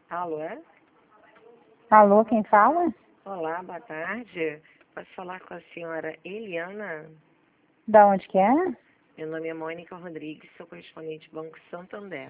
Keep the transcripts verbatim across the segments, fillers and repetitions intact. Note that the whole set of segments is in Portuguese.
Alô, é? Alô, quem fala? Olá, boa tarde. Posso falar com a senhora Eliana? Da onde que é? Meu nome é Mônica Rodrigues, sou correspondente Banco Santander.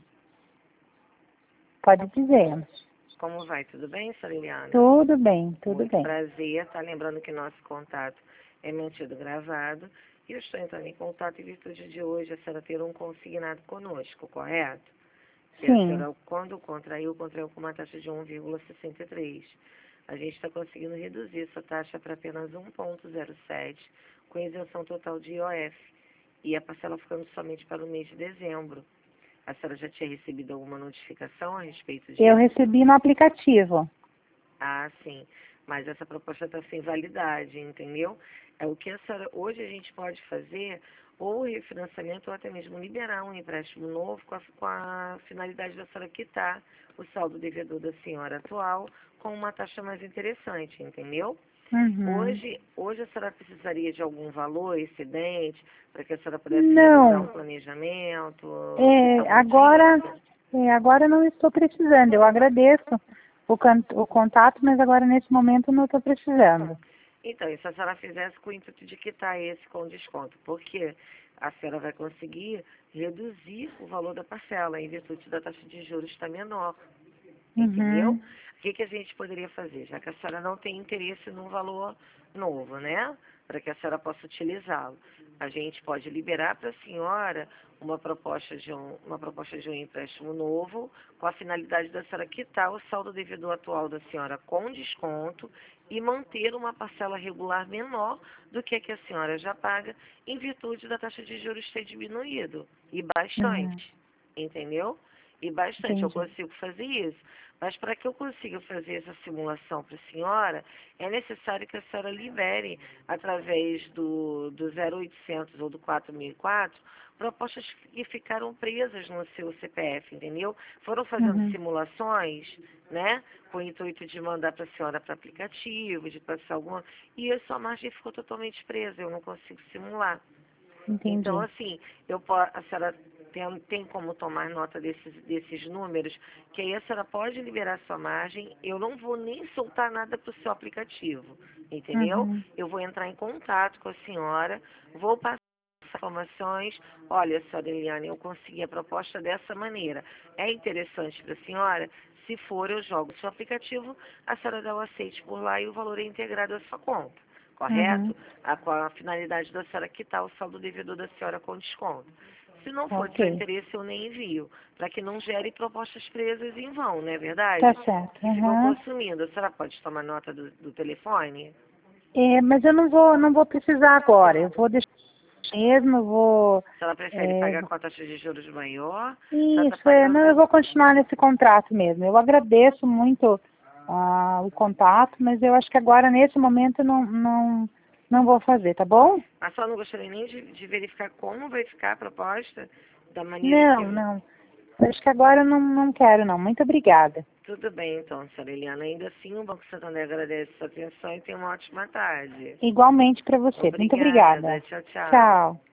Pode dizer. Como vai? Tudo bem, senhora Eliana? Tudo bem, tudo Muito bem. prazer. Tá lembrando que nosso contato é mantido gravado. E eu estou entrando em contato em virtude de hoje a senhora ter um consignado conosco, correto? E a Sim. senhora, quando contraiu, contraiu com uma taxa de um vírgula sessenta e três. A gente está conseguindo reduzir essa taxa para apenas um vírgula zero sete, com isenção total de I O F. E a parcela ficando somente para o mês de dezembro. A senhora já tinha recebido alguma notificação a respeito disso? Eu recebi no aplicativo. Ah, sim. Mas essa proposta está sem validade, entendeu? É o que a senhora, hoje a gente pode fazer, ou refinanciamento, ou até mesmo liberar um empréstimo novo com a, com a finalidade da senhora quitar o saldo devedor da senhora atual com uma taxa mais interessante, entendeu? Uhum. Hoje, hoje a senhora precisaria de algum valor excedente para que a senhora pudesse realizar um Não, planejamento, quitar é, uma agora, dívida? é, agora não estou precisando. Eu agradeço o, can- o contato, mas agora nesse momento não estou precisando. Então, e se a senhora fizesse com o intuito de quitar esse com desconto? Porque a senhora vai conseguir reduzir o valor da parcela em virtude da taxa de juros estar menor. Entendeu? Uhum. O que, que a gente poderia fazer? Já que a senhora não tem interesse num valor novo, né? Para que a senhora possa utilizá-lo. A gente pode liberar para a senhora uma proposta, de um, uma proposta de um empréstimo novo, com a finalidade da senhora quitar o saldo devedor atual da senhora com desconto e manter uma parcela regular menor do que a que a senhora já paga, em virtude da taxa de juros ter diminuído. E Uhum. bastante. Entendeu? E bastante, eu Entendi. consigo fazer isso. Mas para que eu consiga fazer essa simulação para a senhora, é necessário que a senhora libere, através do, do zero oitocentos ou do quatro mil e quatro, propostas que ficaram presas no seu C P F, entendeu? Foram fazendo Uhum. simulações, né? Com o intuito de mandar para a senhora para aplicativo, de passar alguma... E a sua margem ficou totalmente presa, eu não consigo simular. Então, Entendi. assim, eu po- a senhora tem, tem como tomar nota desses, desses números, que aí a senhora pode liberar sua margem, eu não vou nem soltar nada para o seu aplicativo, entendeu? Uhum. Eu vou entrar em contato com a senhora, vou passar as informações, olha, senhora Eliane, eu consegui a proposta dessa maneira. É interessante para a senhora? Se for, eu jogo o seu aplicativo, a senhora dá o aceite por lá e o valor é integrado à sua conta. Uhum. Correto? A, com a finalidade da senhora quitar o saldo devedor da senhora com desconto. Se não for de seu Ok. interesse, eu nem envio, para que não gere propostas presas em vão, não é verdade? Tá certo. Que ficam Uhum. consumindo. A senhora pode tomar nota do, do telefone? É, mas eu não vou, não vou precisar agora. Eu vou deixar mesmo, eu vou. Se ela prefere É, pagar com a taxa de juros maior, se ela está isso, é, não, eu pagando... vou continuar nesse contrato mesmo. Eu agradeço muito ah, o contato, mas eu acho que agora, nesse momento, não, não, não vou fazer, tá bom? A senhora não gostaria nem de, de verificar como vai ficar a proposta, da maneira que... Não, não. Eu acho que agora eu não, não quero, não. Muito obrigada. Tudo bem, então, senhora Eliana. Ainda assim, o Banco Santander agradece a sua atenção e tenha uma ótima tarde. Igualmente para você. Muito Obrigada. obrigada. Tchau, tchau. Tchau.